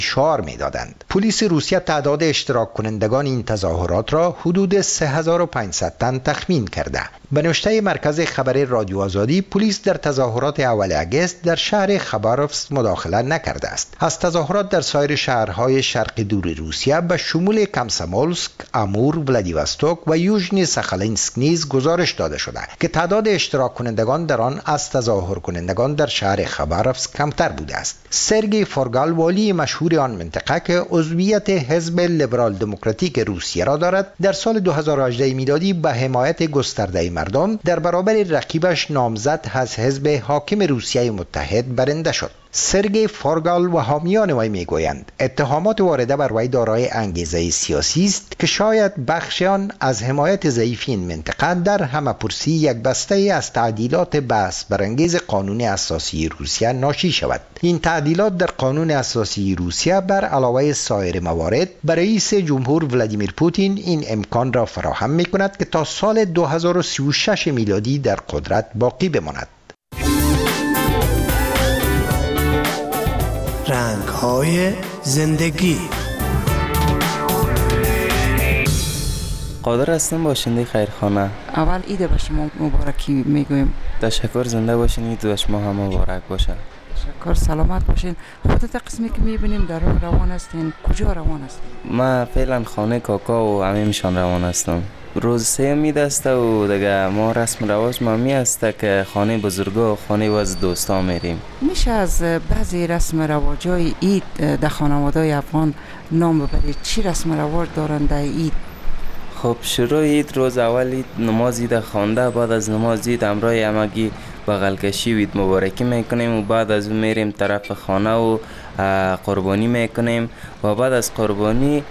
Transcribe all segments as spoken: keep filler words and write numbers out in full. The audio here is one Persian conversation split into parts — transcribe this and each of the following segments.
شعار می‌دادند. پلیس روسیه تعداد اشتراک کنندگان این تظاهرات را حدود سه هزار و پانصد تن تخمین کرده. به نشته مرکز خبر رادیو آزادی، پلیس در تظاهرات اول آگوست در شهر خباروفسک مداخله نکرده است. از تظاهرات در سایر شهرهای شرق دور روسیه به شمول کامسومولسک، آمور، ولادیواستوک و یوژنی ساخالینسک نیز گزارش داده شده که تعداد اشتراک کنندگان در آن از تظاهر کنندگان در شهر خباروفسک کمتر بوده است. سرگئی فورگال، والی مشهور آن منطقه که عضویت حزب لیبرال دموکراتیک روسیه را دارد، در سال دو هزار و هجده میلادی به حمایت گسترده مردم در برابر رقیبش نامزد از حزب حاکم روسیه متحد برنده شد. سرگئی فورگال و حامیان وی میگویند اتهامات وارده بر وی دارای انگیزه سیاسی است که شاید بخش آن از حمایت ضعیف این منطقه در همه‌پرسی یک بسته از تعدیلات بحث برانگیز قانون اساسی روسیه ناشی شود. این تعدیلات در قانون اساسی روسیه بر علاوه سایر موارد برای رئیس جمهور ولادیمیر پوتین این امکان را فراهم می‌کند که تا سال دو هزار و سی و شش میلادی در قدرت باقی بماند. رنگ‌های زندگی. قادر هستم باشنده خیرخانه. اول عید به شما مبارکی میگویم. تشکر، زنده باشین. عید به شما هم مبارک باشه. تشکر، سلامت باشین. خودت قسمی که میبینیم در راه روان هستین، کجا روان هستین؟ ما فعلا خانه کاکا و عمیمشان روان هستم. روز سه می دسته و دیگه ما رسم رواج ما می هسته که خانه بزرگا و خانه وز دوستا میریم. میشه از بعضی رسم رواجای عید در خانواده‌های افغان نام ببرید؟ چی رسم رواج دارن در عید؟ خب شروع عید، روز اول عید نماز عید خوانده، بعد از نماز عید همراه همگی بغل کشی و عید مبارکی میکنیم و بعد از اون میریم طرف خانه و قربانی میکنیم و بعد از قربانی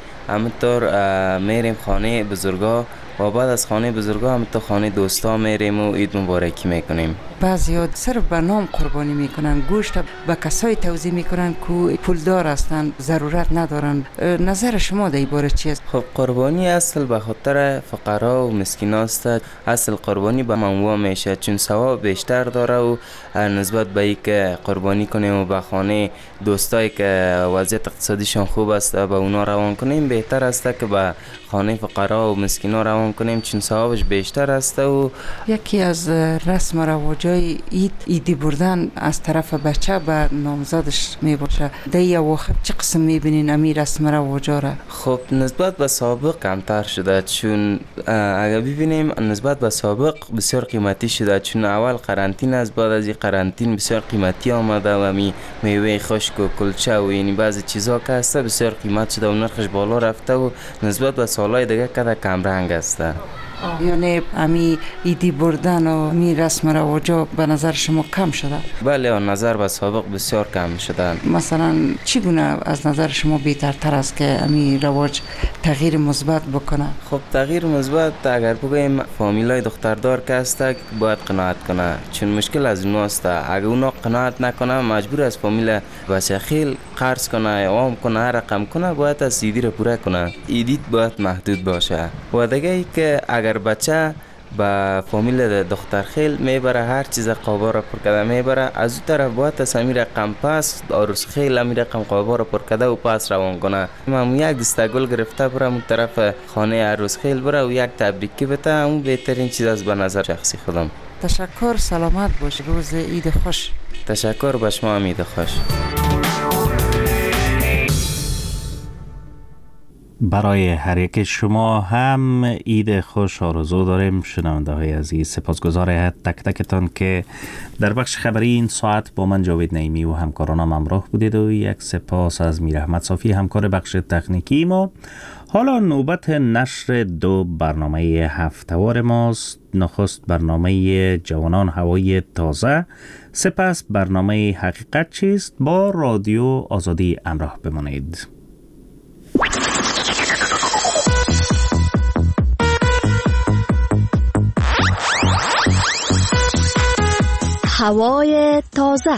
همینطور میریم خانه بزرگا و بعد از خانه بزرگا همینطور خانه دوستا میریم و عید مبارکی میکنیم. بعضی‌ها صرف به نام قربانی میکنن، گوشت به کسایی توزیع میکنن که پولدار هستن، ضرورت ندارن. نظر شما در این باره چی است؟ خب قربانی اصل به خاطر فقرا و مسکین است. اصل قربانی به منوع میشه چون ثواب بیشتر داره و نسبت به این که قربانی کنیم و به خانه دوستایی که وضعیت اقتصادیشان خوب است به اونا روان کنیم، بهتر است که به خانه فقرا و مسکینا روان کنیم چون ثوابش بیشتر است. و یکی از رسم و رواجای عید ایدی بردن از طرف بچه به نامزادش می باشه. در یه وقت چه قسم می بینین امی رسم رواجا را؟ خب نسبت به سابق کمتر شده، چون اگر ببینیم نسبت به سابق بسیار قیمتی شده، چون اول قرنطینه است، بعد از این قرنطینه بسیار قیمتی آمده و می میوه خشک و کلچه و یعنی بعضی چیزا که هست بسیار قیمت شده و نرخش بالا رفته و نسبت به سالهای دیگه کده کم رنگ است. یعنی امی ایدی بردن و می رسم رواجا به نظر شما کم شده؟ بله، نظر به سابق بسیار کم شده. مثلا چگونه از نظر شما بهترتر است که امی رواج تغییر مثبت بکنه؟ خب تغییر مثبت اگر بگویم فامیلای دختردار که است باید قناعت کنه، چون مشکل از اونها است. اگر اونا قناعت نکنه مجبور است فامیل بچه خیل قرض کنه، عوام کنه، رقم کنه، باید از ایدی رو پوره کنه. ایدیت باید محدود باشه. و دیگه ای که اگر بچه با فامیل دختر خیل میبره هر چیز قابا را پر کده میبره، از اون طرف باید از همین رقم پس عروس خیل همین رقم قابا را پر کده و پس روان کنه. من یک دسته گل گرفته برم اون طرف خانه عروس خیل بره و یک تبریکی بده، اون بهترین چیز از به نظر شخصی خودم. تشکر، سلامت باش، روز عید خوش. تشکر، به شما هم عید خوش. برای هر یک شما هم عید خوش آرزو داریم. شنونده های عزیز، سپاسگزار تک تکتان که در بخش خبری این ساعت با من جاوید نعیمی و همکارانم همراه بودید و یک سپاس از میر احمد صافی همکار بخش تکنیکی ما. حالا نوبت نشر دو برنامه هفته‌وار ماست. نخست برنامه جوانان هوای تازه، سپس برنامه حقیقت چیست. با رادیو آزادی همراه بمانید. هوای تازه.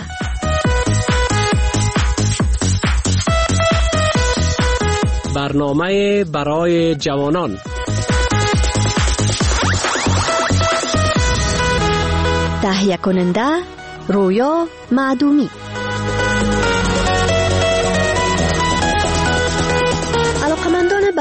برنامه برای جوانان. تهیه کننده رویا معدومی.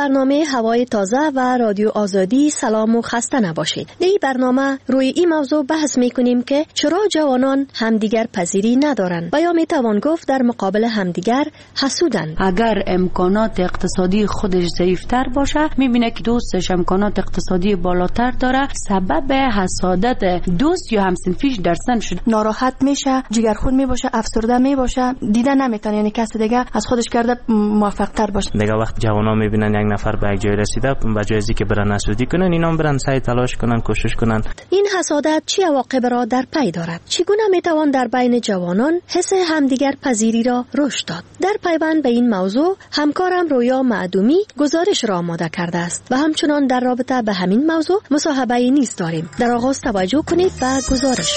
برنامه هوای تازه و رادیو آزادی سلام و خسته نباشید. در این برنامه روی این موضوع بحث میکنیم که چرا جوانان همدیگر پذیری ندارند و یا میتوان گفت در مقابل همدیگر حسودند. اگر امکانات اقتصادی خودش ضعیفتر باشه، میبینه که دوستش امکانات اقتصادی بالاتر داره، سبب حسادت دوست یا همسنفیش در سن شد. ناراحت میشه، جگرخون میباشه، افسرده میباشه، دیده نمیتونه یعنی کسی دیگه از خودش کرده موفق تر باشه. دیگه وقت جوانا میبینن یک نفر به یک جای رسیده، به جای اینکه برن حسودی کنن، اینا برن سعی تلاش کنن، کوشش کنن. این حسادت چه عواقب را در پی دارد؟ چگونه میتوان در بین جوانان حس همدیگر پذیری را رشد داد؟ در پیوند به این موضوع همکارم رویا معدومی گزارش را آماده کرده است و همچنان در رابطه به همین موضوع مصاحبه نیز داریم. در آغاز توجه کنید به گزارش.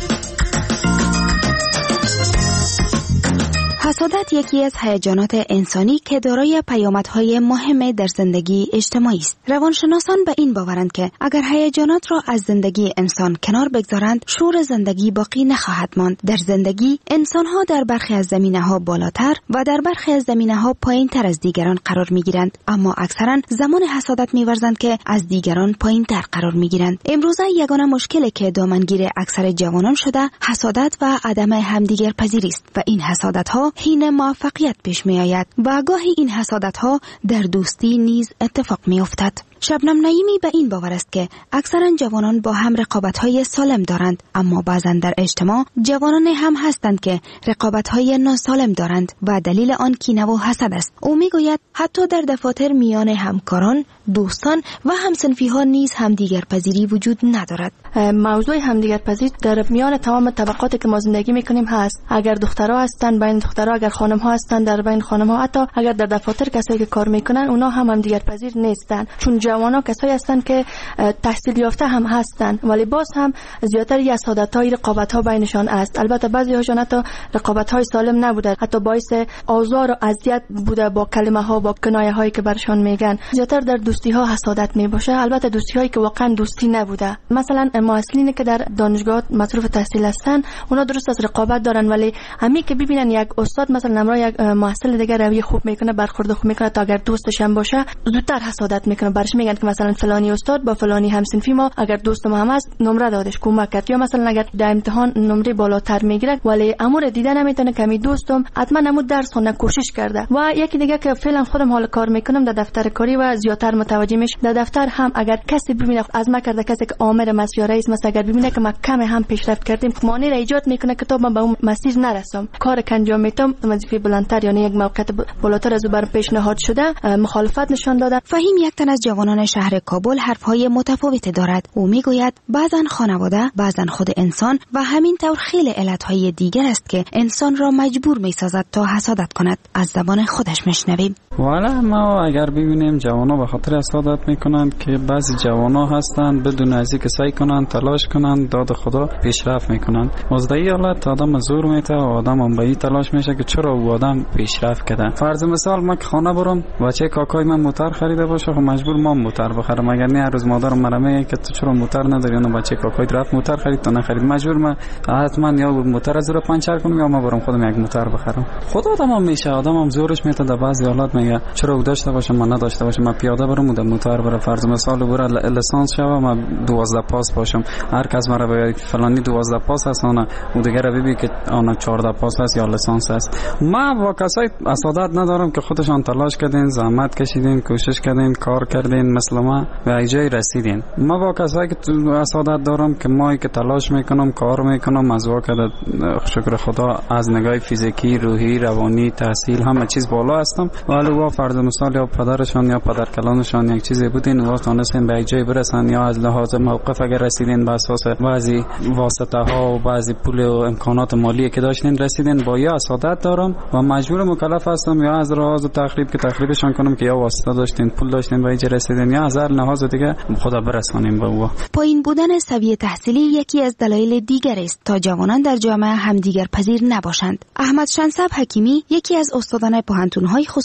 حسادت یکی از هیجانات انسانی که دارای پیامدهای مهم در زندگی اجتماعی است. روانشناسان به این باورند که اگر هیجانات را از زندگی انسان کنار بگذارند، شور زندگی باقی نخواهد ماند. در زندگی انسان‌ها در برخی از زمینه‌ها بالاتر و در برخی از زمینه‌ها پایین‌تر از دیگران قرار می‌گیرند، اما اکثراً زمان حسادت می‌ورزند که از دیگران پایین‌تر قرار می‌گیرند. امروزه یگانه مشکلی که دامنگیر اکثر جوانان شده، حسادت و عدم همدیگر پذیری است و این حسادت‌ها حین موفقیت پیش می آید و گاهی این حسادت ها در دوستی نیز اتفاق می افتد. شبنم نعیمی به این باور است که اکثرا جوانان با هم رقابت های سالم دارند، اما بعضا در اجتماع جوانان هم هستند که رقابت های ناسالم دارند و دلیل آن کینه و حسد است. او می گوید حتی در دفاتر میان همکاران، دوستان و همسنفی ها نیز همدیگر پذیری وجود ندارد. موضوع همدیگر پذیری در میان تمام طبقاتی که ما زندگی میکنیم هست. اگر دخترها هستن بین دخترها، اگر خانم ها هستن در بین خانم ها، حتی اگر در دفاتر کسایی که کار میکنن اونا هم همدیگر پذیر نیستن، چون جوانا کسایی هستن که تحصیل یافته هم هستن ولی باز هم زیاتر حسادت‌های رقابت‌ها بینشان است. البته بعضی هاشون حتی رقابت‌های سالم نبوده، حتی باعث آزار و اذیت بوده با کلمه‌ها، با کنایه‌هایی که برشان میگن. زیاتر در دوستی‌ها حسادت میباشه، البته دوستی‌هایی که واقعا دوستی نبوده. مثلا معلمینی که در دانشگاه مصروف تحصیل هستن، اونا درست از رقابت دارن ولی همین که ببینن یک استاد مثلا نمره یک محصل دیگه روی خوب میکنه، برخورد خوب میکنه، تا اگر دوستش هم باشه زودتر حسادت میکنه. برش میگن که مثلا فلانی استاد با فلانی همسنفی ما اگر دوست ما هم است نمره دادش، کمک کرد، یا مثلا اگر در امتحان نمره بالاتر میگیره ولی امور دیده نمیتونه که می دوستم حتما نمو درس خونه کوشش کرده. و یکی دیگه که فعلا خودم حال کار میکنم در دفتر کاری و زیاتر متوجه میشم در دفتر هم اگر کسی ببینه از ما کرده، کسی که آمر مسئول رئیس مثلا اگر ببینه که ما کم هم پیشرفت کردیم، مانع ایجاد میکنه که تا من به اون مسیر نرسم، کار که انجام میدم وظیفه بلندتر یعنی یک موقعیت بالاتر از او بر پیشنهاد شده مخالفت نشان داده. فهیم یک تن از جوانان شهر کابل حرفهای متفاوتی دارد. او میگوید بعضن خانواده، بعضن خود انسان و همین طور خیلی علتهای دیگر است که انسان را مجبور میسازد تا حسادت کند. از زبان خودش میشنویم. والا ما اگر ببینیم جوانا به خاطر حسادت میکنند که بعضی جوانا هستند بدون از اینکه سعی کنند تلاش کنند داد خدا پیشرفت میکنند. از این حالت آدم زور میته و آدم هم به این تلاش میشه که چرا او آدم پیشرفت کرده. فرض مثال ما که خانه برم بچه کاکای من موتر خریده باشه، خب مجبور ما موتر بخرم. اگر نه هر روز مادرم مرا میگه که تو چرا موتر نداری، اون بچه کاکای رفت موتر خرید تو نخرید، مجبور من حتما یا موتر از رو پنچر کنم یا ما برم خودم یک موتر بخرم. خود آدم هم میشه، آدم هم زورش میته در بعضی حالات میگه چرا او داشته باشه من نداشته باشم، من پیاده برم و موتر برم. فرض مثال برای لیسانس شوم من دوازده پاس باشم، هر کس مرا بگه فلانی دوازده پاس هست اون او دیگه رو ببینه که آن چهارده پاس هست یا لیسانس هست. ما با کسای حسادت ندارم که خودشان تلاش کردین، زحمت کشیدین، کوشش کردین، کار کردین، مثل ما به جای رسیدین. ما با کسایی که حسادت دارم که ما که تلاش میکنم، کار میکنم، از واقع شکر خدا از نگاه فیزیکی، روحی، روانی، تحصیل همه چیز بالا هستم. ولی وا فرض مثال یا پدرشان یا پدرکلانشان یک چیزی بودین و تونستین به جای برسن، یا از لحاظ موقف اگر رسیدین به اساس بعضی واسطه ها و بعضی پول و امکانات مالی که داشتین رسیدین، با یا حسادت دارم و مجبور مکلف هستم یا از لحاظ تخریب که تخریبشان کنم که یا واسطه داشتین، پول داشتین به اینجا رسیدین، یا از هر لحاظ دیگه خدا برسانیم به او. پایین بودن سویه تحصیلی یکی از دلایل دیگر است تا جوانان در جامعه همدیگر پذیر نباشند. احمد شنسب حکیمی یکی از استادان پوهنتون‌های خصوصی و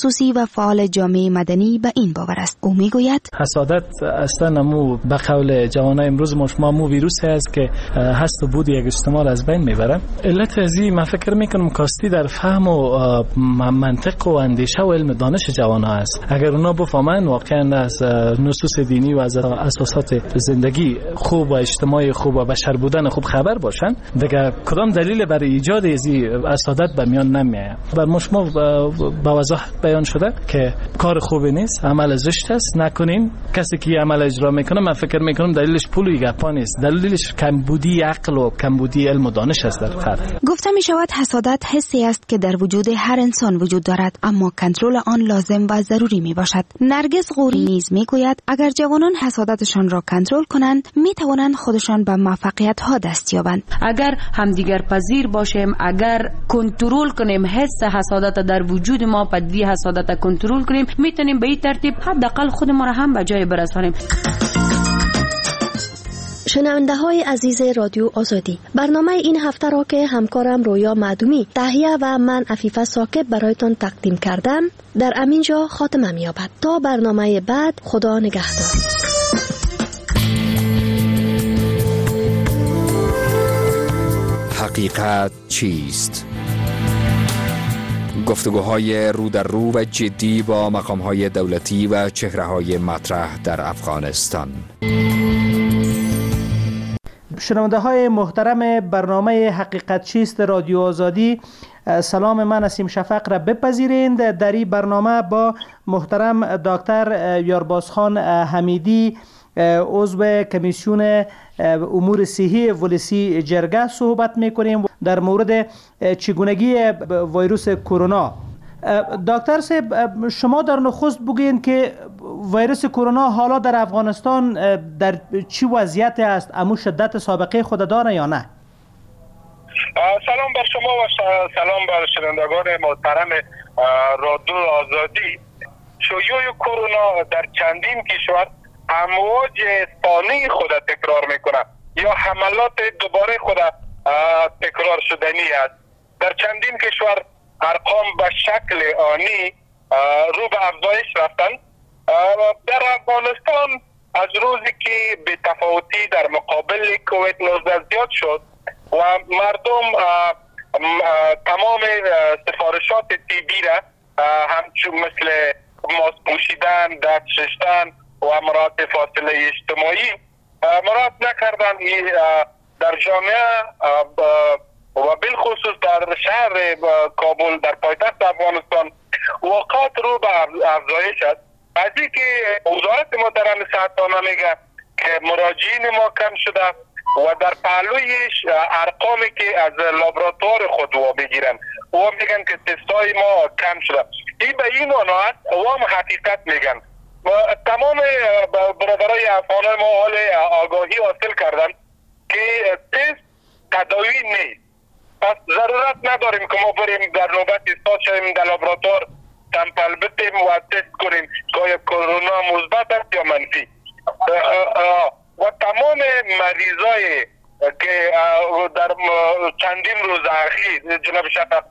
و فعال جامعه مدنی به این باور است. او میگوید حسادت اصلا مو به قول جوانای امروز ما مو ویروسی است که هست و بود یک اجتماع از بین میبره. علت ازی من فکر میکنم کاستی در فهم و منطق و اندیشه و علم دانش جوان ها است. اگر اونا بفهمن واقعا از نصوص دینی و از اساسات زندگی خوب و اجتماعی خوب و بشر بودن خوب خبر باشن، دیگه کدام دلیل برای ایجاد ازی حسادت به میان نمیاد. بر مشما با وضاحت بیان شده که کار خوبی نیست، عمل زشت است، نکنین. کسی که عمل اجرا میکنه من فکر میکنم دلیلش پول و گپا نیست، دلیلش کمبودی عقل و کمبودی علم و دانش است در فرد. گفته می شود حسادت حسی است که در وجود هر انسان وجود دارد، اما کنترل آن لازم و ضروری می باشد. نرگس غوری نیز می گوید اگر جوانان حسادتشان را کنترل کنند می توانند خودشان به موفقیت ها دست یابند. اگر همدیگر پذیر باشیم، اگر کنترل کنیم حس حسادت در وجود ما، پدیده حسادت کنترل کنیم، میتونیم به این ترتیب حداقل خود ما را هم به جای برسانیم. شنونده های عزیز رادیو آزادی، برنامه این هفته را که همکارم رویا معدومی تهیه و من عفیفه ساکب برایتان تقدیم کردم در امینجا خاتمه می‌یابد. تا برنامه بعد، خدا نگهدار. حقیقت چیست؟ گفتگوهای رو در رو و جدی با مقام‌های دولتی و چهره‌های مطرح در افغانستان. شنونده های محترم برنامه حقیقت چیست رادیو آزادی، سلام من نسیم شفق را بپذیرید. در این برنامه با محترم دکتر یاربازخان حمیدی، عضو کمیسیون امور صحی ولسی جرگه صحبت میکنیم در مورد چگونگی ویروس کرونا. دکتر صاحب، شما در نخست بگویید که ویروس کرونا حالا در افغانستان در چی وضعیت است؟ امو شدت سابقه خود داره یا نه؟ سلام بر شما و سلام بر شنوندگان محترم رادیو آزادی. شیوع کرونا در چندین کشور امواج ثانی خود تکرار میکنه یا حملات دوباره خود تکرار شدنی است. در چندین کشور ارقام به شکل آنی رو به افزایش رفتند. در افغانستان از روزی که به تفاوتی در مقابل کووید نوزده زیاد شد و مردم تمام سفارشات طبی را همچون مثل ماسک پوشیدن، دست شستن و مراعات فاصله اجتماعی مراعات نکردن، در جامعه و بالخصوص در شهر کابل در پایتخت افغانستان واقعات رو به افزایش است. از اینکه وزارت محترم صحت‌خانه میگه که مراجعین ما کم شده و در پهلویش ارقامی که از لابراتوار خود و بگیرن و میگن که تستای ما کم شده، این به این معنا است و هم حقیقت میگن. و تمام برادرای افغان ما حال آگاهی حاصل کردن که تست تداوی نیست. پس ضرورت نداریم که ما بریم در نوبت ایستاد شویم در لابراتوار سمپل بتیم و تست کنیم که آیا کرونا مثبت است یا منفی. و تمام مریضای که در چندین روز اخیر جناب شفق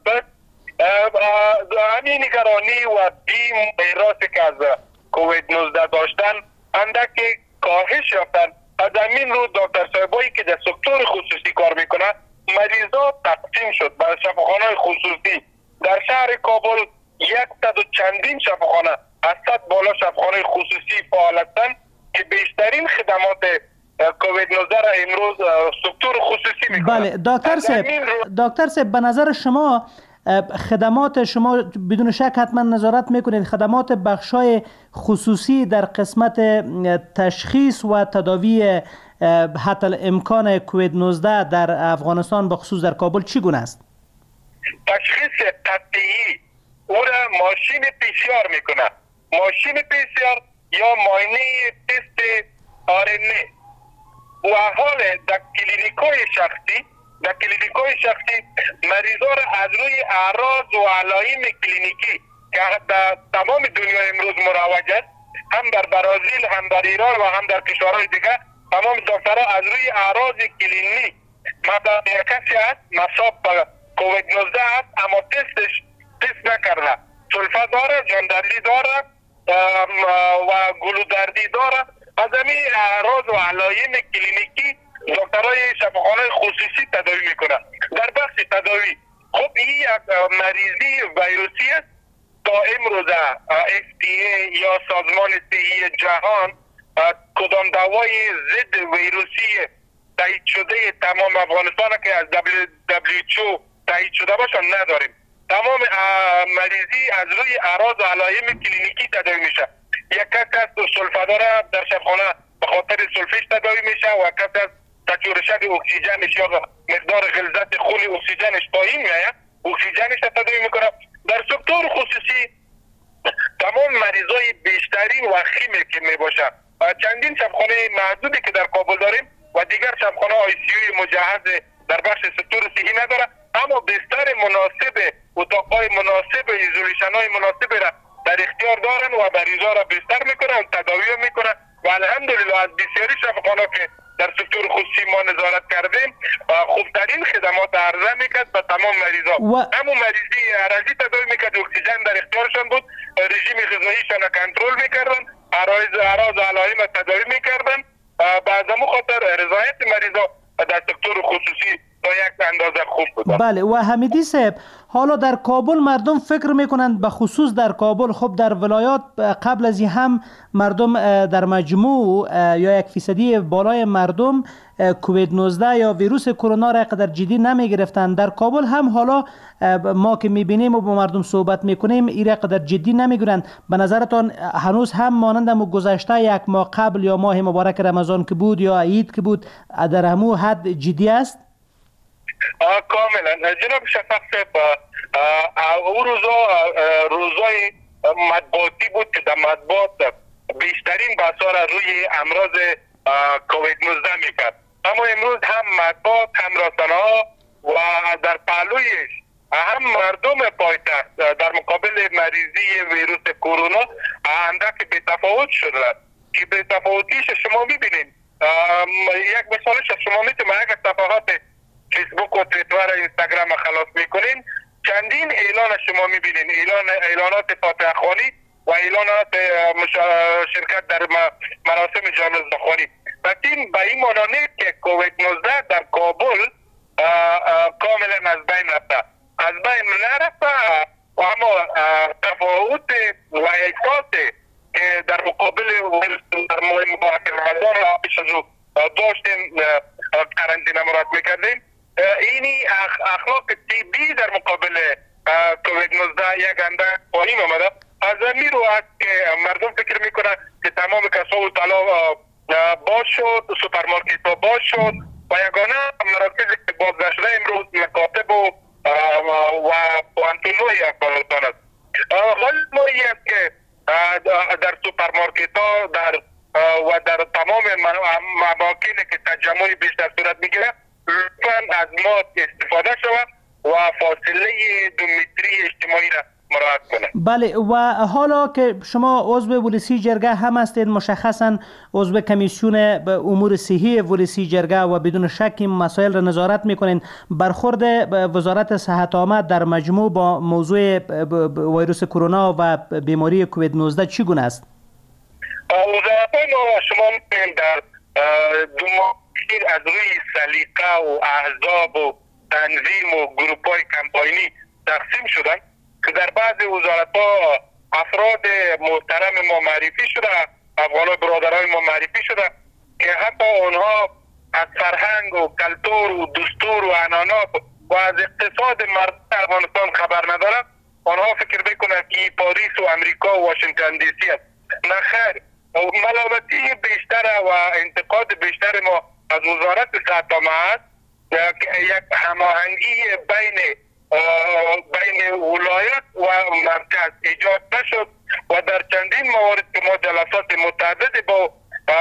همین نگرانی و بیم ویروسی که از کووید نوزده داشتن اندکی کاهش یافتن. از همین رو دکتر صاحبایی که در سکتور خصوصی کار میکنه مریضا تقسیم شد برای شفاخانه‌های خصوصی. در شهر کابل یکصد و چندین شفاخانه از صد بالا شفاخانه خصوصی فعال هستند که بیشترین خدمات کووید نوزده را امروز سکتور خصوصی میکنه. بله دکتر صاحب، دکتر صاحب به نظر شما خدمات شما بدون شک حتما نظارت میکنید، خدمات بخشای خصوصی در قسمت تشخیص و تداوی حتی امکان کووید نوزده در افغانستان به خصوص در کابل چگونه است؟ تشخیص قطعی او را ماشین پی سی آر میکنه، ماشین پی سی آر یا معاینه تست آر ان ای و حال در کلینیکای شخصی در کلینیکای شخصی مریضا را از روی اعراض و علائم کلینیکی که در تمام دنیا امروز مروج است، هم در برزیل هم در ایران و هم در کشورهای دیگه، تمام دکترها از روی اعراض کلینیک مثلا یک کسی است مصاب به کووید نوزده است اما تستش تست نکرده سلفه داره، جاندردی داره و گلودردی داره. از همین اعراض و علائم کلینیکی دکترای شفاخانه خصوصی تداوی میکنه. در بخش تداوی خب این یک مریضی ویروسی است. تا امروز اف دی ای یا سازمان صحی جهان کدام دوای ضد ویروسی تایید شده تمام افغانستان که از دبلیو دبلیو اچ او تایید شده باشه نداریم. تمام مریضی از روی اعراض و علائم کلینیکی تداوی میشه. یک کس سلفه داره در شفاخانه به خاطر سلفش تداوی میشه و کس از تجربه اکسیژنش یا مقدار غلظت خون اکسیژنش پایین میاد اکسیژنش تداوی میکنه. در سکتور خصوصی تمام مریضای بیشترین وخیمه که میباشه. چندین شفاخانه محدودی که در کابل داریم و دیگر شفاخانه آی سی یو مجهز در بخش سکتور صحی نداره، اما بستر مناسب، اتاقای مناسب، ایزولیشن های مناسب را در اختیار دارن و مریضا را بستر میکنن، تداوی میکنن و الحمدلله از بسیاری شفاخانه که در سکتور خصوصی ما نظارت کردیم خوبترین خدمات عرضه میکرد به تمام مریضا. و... همون مریضی عرضی تداوی میکرد، اکسیژن در اختیارشان بود، رژیم غذاییشان کنترل میکردن، اعراض اعراض و علائم تداوی میکردن. بعد از خاطر رضایت مریضا در سکتور خصوصی تا یک اندازه خوب بود. بله. و حمیدی صاحب، حالا در کابل مردم فکر میکنند به خصوص در کابل، خب در ولایات قبل از این هم مردم در مجموع یا یک فیصدی بالای مردم کووید نوزده یا ویروس کرونا را قدر جدی نمی گرفتند. در کابل هم حالا ما که میبینیم و با مردم صحبت میکنیم این قدر جدی نمیگیرند. به نظرتان هنوز هم مانند گذشته یک ماه قبل یا ماه مبارک رمضان که بود یا عید که بود در همو حد جدی است؟ کاملا جناب شفاق صاحب، او روزا روزای مطبوعاتی بود که در مطبوعات بیشترین بحثا را روی امراض کووید نوزده میکرد. اما امروز هم مطبوعات هم رسانه ها و در پهلویش هم مردم پایتخت در مقابل مریضی ویروس کرونا اندک بی‌تفاوت شدند که بی‌تفاوتیش شما میبینید. یک مثالش شما میتونید اگر صفحات فیسبوک و توییتر و اینستاگرام خلاص میکنین چندین اعلان شما میبینین، اعلان اعلانات فاتحه خوانی و اعلانات شرکت در مراسم جنازه خوانی. بنابراین به این معنی که کووید نوزده در کابل کاملا از بین رفته. از بین نرفته و اما تفاوت و احساس که در مقابل در ماه مبارک رمضان را پیش از او داشتیم قرنطینه مراد میکردیم، اینی اخلاق طبی در مقابل کووید نوزده یک اندک پایین آمده. از این رو است که مردم فکر میکنن که تمام کسا و طلا باز شد، سوپرمارکت ها باز شد و یگانه مراکزی که باز نشده امروز مکاتب و و پوانتونوی افغانستان است. حال ما این است که در سوپرمارکت ها در و در تمام اماکنی که تجمع بیشتر صورت میگیره لطفاً از ماسک استفاده شود و فاصله دو متری اجتماعی را مراعات کنه. بله. و حالا که شما عضو ولسی جرگه هم هستید، مشخصاً عضو کمیسیون امور صحی ولسی جرگه و بدون شک این مسائل را نظارت میکنین، برخورد وزارت صحت عامه در مجموع با موضوع ویروس کرونا و بیماری کووید نوزده چگونه است؟ وزارت ما شما می‌بینید در دو ماه از روی سلیقه و احزاب و تنظیم و گروپ های کمپاینی تقسیم شدن که در بعض وزارت ها افراد محترم ما معرفی شده، افغان برادران ما معرفی شده که حتی اونها از فرهنگ و کلتور و دستور و عنعنات و از اقتصاد مردم افغانستان خبر ندارن. آنها فکر میکنن که پاریس و امریکا و واشنگتن دی سی است. نه خیر، ملامتی بیشتر و انتقاد بیشتر ما از وزارت صحت عامه است که یک هماهنگی بین بین ولایت و مرکز ایجاد نشد و در چندین موارد که ما جلسات متعدد با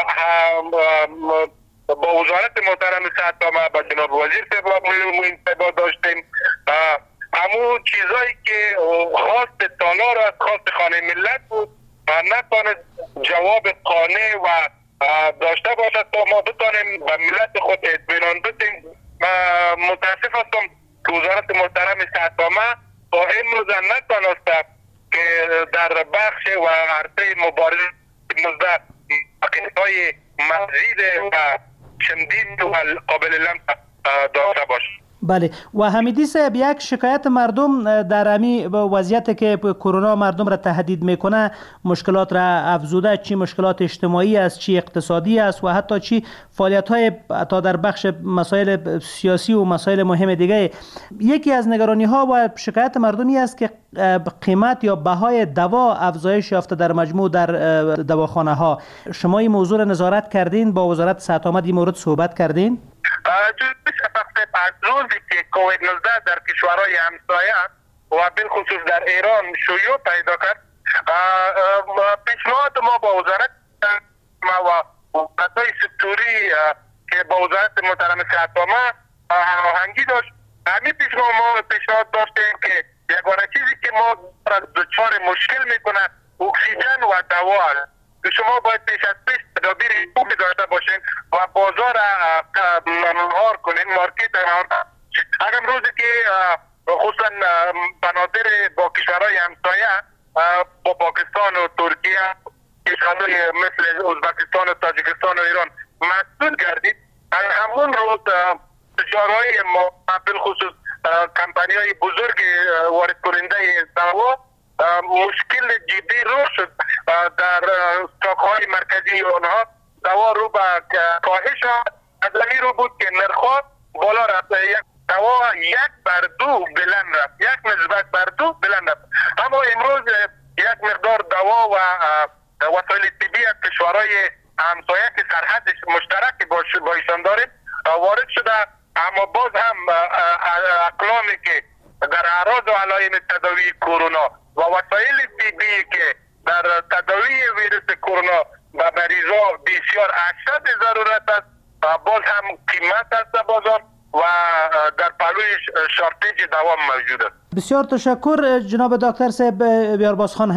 با وزارت محترم صحت عامه با جناب وزیر صاحب و داشتیم، همون چیزایی که خواست تالار از خواست خانه ملت بود و نتواند جواب قانع و داشته باشد تا ما بتانیم به ملت خود اطمینان بدیم. متاسف هستم که وزارت محترم صحت عامه تا امروز نتوانسته که در بخش و عرصه مبارزه نوزده ماکینهای مزید و شدید و قابل لمس داشته باشه. بله و حمیدی صاحب، یک شکایت مردم در امی وضعیت که کرونا مردم را تهدید میکنه، مشکلات را افزوده، چی مشکلات اجتماعی است، چی اقتصادی است و حتی چی فعالیت های تا در بخش مسائل سیاسی و مسائل مهم دیگه. یکی از نگرانی ها و شکایت مردمی است که قیمت یا بهای دوا افزایش یافته در مجموع در دواخانه ها. شما این موضوع را نظارت کردین؟ با وزارت صحت آمد این مورد صحبت کردین؟ از روزی که کووید نوزده در کشورهای همسایه و بالخصوص در ایران شیوع پیدا کرد، پیشنهاد ما با وزارت و وزارت‌های سکتوری که با وزارت محترم صحت عامه هماهنگی داشت، همین پیشنهاد ما پیشنهاد داشتیم که یگانه چیزی که ما دچار مشکل میکنه اکسیژن و دوا است. شما باید پیش از پیش تدابیر خوبی داشته باشین و بازار مهار کنین، مارکت مهار کنین. اگر روزی که خصوصا بنادر با کشورهای همسایه با پاکستان و ترکیه، کشورهای مثل ازبکستان و تاجیکستان و ایران مسدود گردید، همون روز کشورهای ما بالخصوص کمپانی های بزرگ وارد کننده دوا مشکل جدی رو شد. در استاک‌های مرکزی آنها دوا رو به کاهش از این رو بود که نرخ‌ها بالا رفت، یک دوا یک بر دو بلند رفت، یک نسبت بر دو بلند رفت. اما امروز یک مقدار دوا و وسایل طبی از کشورهای همسایه که سرحد مشترک با ایشان داریم وارد شده، اما باز هم اقلامی که در اعراض و علائم تداوی کرونا و وسایل طبی که در تداوی ویروس کرونا و مریضا بسیار اشد ضرورت است، باز هم قیمت است بازار و در پلوی شارتیج دوام موجود است. بسیار تشکر جناب دکتر صاحب بیارباز خان.